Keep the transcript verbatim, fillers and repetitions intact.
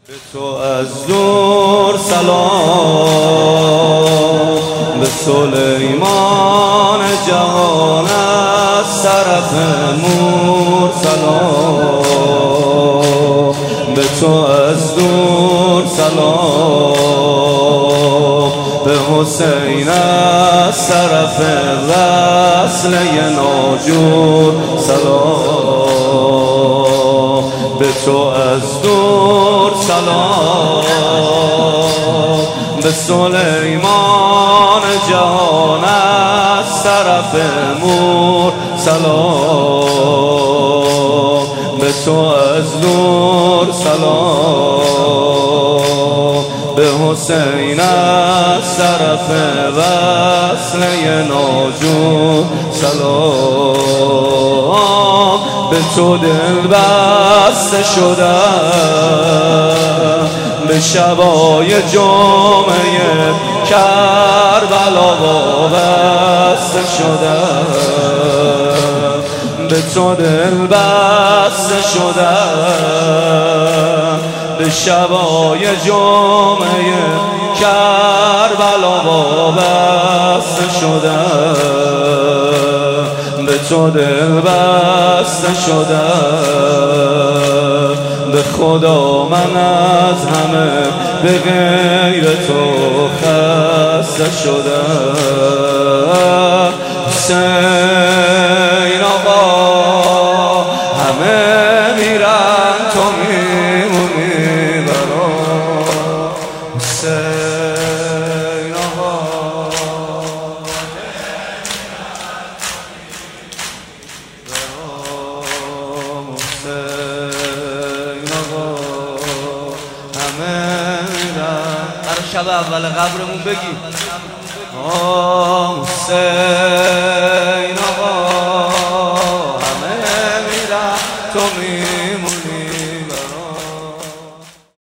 به تو از دور سلام، به سلیمان جهان از طرف مور سلام، به تو از دور سلام، به حسین از طرف وصل ناجور سلام، به تو از دور سلام، به سلیمان جهان از طرف مور سلام، به تو از دور سلام، به حسین از طرف وصل ناجور سلام، به تو دل بسته شدم، به شبای جمعه کربلا وابسته شدم، به تو دل بسته شدم، به شبای جمعه کربلا وابسته شدم، به تو دل بسته شدم، به خدا من از همه به غیر تو خسته شدم. حسین آقا همه میرن تو میمونی برام، حسین آقا برام، حسین آقا همه میرن. برای شب اول قبرمون بگیم آه حسین آقا همه میرن تو میمونی